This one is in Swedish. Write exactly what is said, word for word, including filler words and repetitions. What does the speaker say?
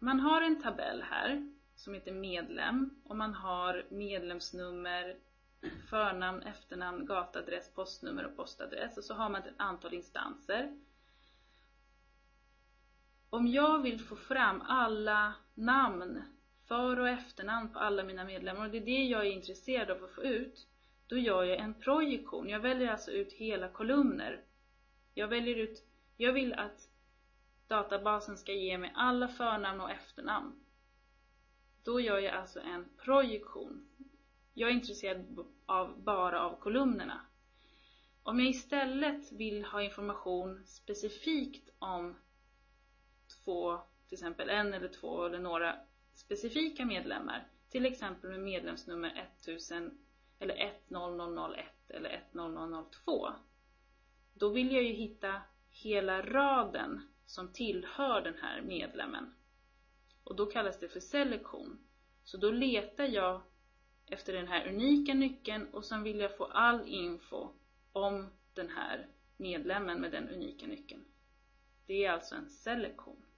Man har en tabell här som heter medlem och man har medlemsnummer, förnamn, efternamn, gatadress, postnummer och postadress, och så har man ett antal instanser. Om jag vill få fram alla namn, för- och efternamn på alla mina medlemmar, och det är det jag är intresserad av att få ut, då gör jag en projektion. Jag väljer alltså ut hela kolumner. Jag väljer ut, jag vill att databasen ska ge mig alla förnamn och efternamn. Då gör jag alltså en projektion. Jag är intresserad av bara av kolumnerna. Om jag istället vill ha information specifikt om två, till exempel en eller två eller några specifika medlemmar, till exempel med medlemsnummer tusen eller ett noll noll noll ett eller ett noll noll noll två, då vill jag ju hitta hela raden som tillhör den här medlemmen. Och då kallas det för selektion. Så då letar jag efter den här unika nyckeln och sen vill jag få all info om den här medlemmen med den unika nyckeln. Det är alltså en selektion.